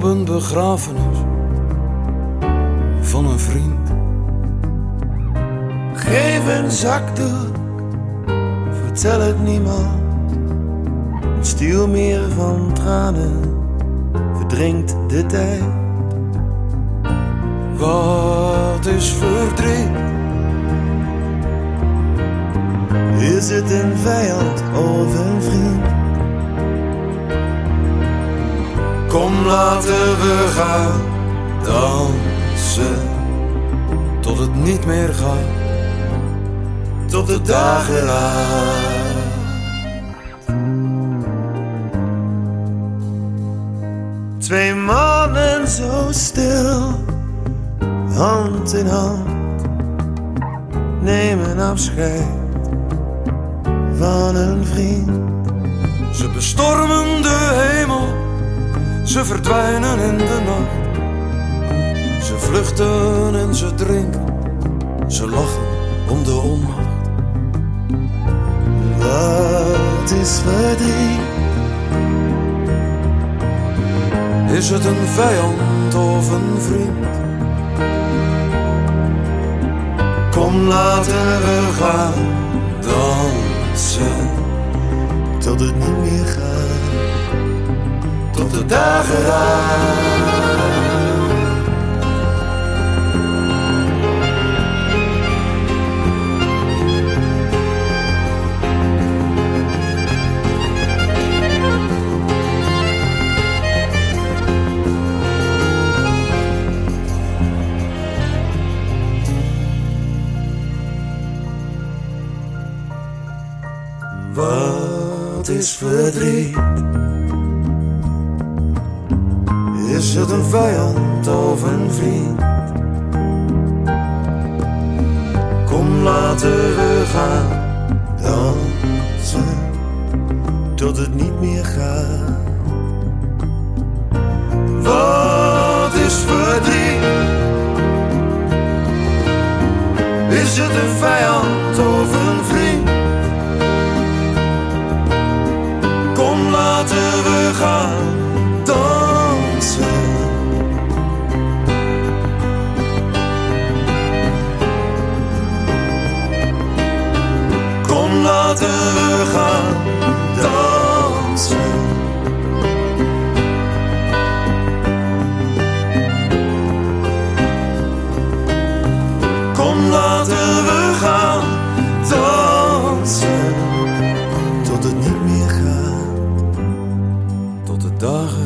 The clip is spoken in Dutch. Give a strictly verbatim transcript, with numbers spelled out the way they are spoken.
een begrafenis van een vriend. Geef een zakdoek, vertel het niemand. Een stuwmeer van tranen verdrinkt de tijd. Wat is verdriet? Is het een vijand of een vriend? Kom, laten we gaan dansen tot het niet meer gaat, tot de dageraad. Twee mannen zo stil, hand in hand, nemen afscheid van een vriend. Ze bestormen de hemel, ze verdwijnen in de nacht. Ze vluchten en ze drinken, ze lachen om de onmacht. Wat is verdriet? Is het een vijand of een vriend? Kom, laten we gaan dansen tot het niet meer gaat, tot de dageraad. Wat is verdriet? Is het een vijand of een vriend? Kom, laten we gaan dansen tot het niet meer gaat. Wat is verdriet? Is het een vijand of een vriend? Kom, laten we gaan dansen. Kom, laten we gaan dansen. Kom, laten we gaan dansen tot het niet meer gaat, tot de dagen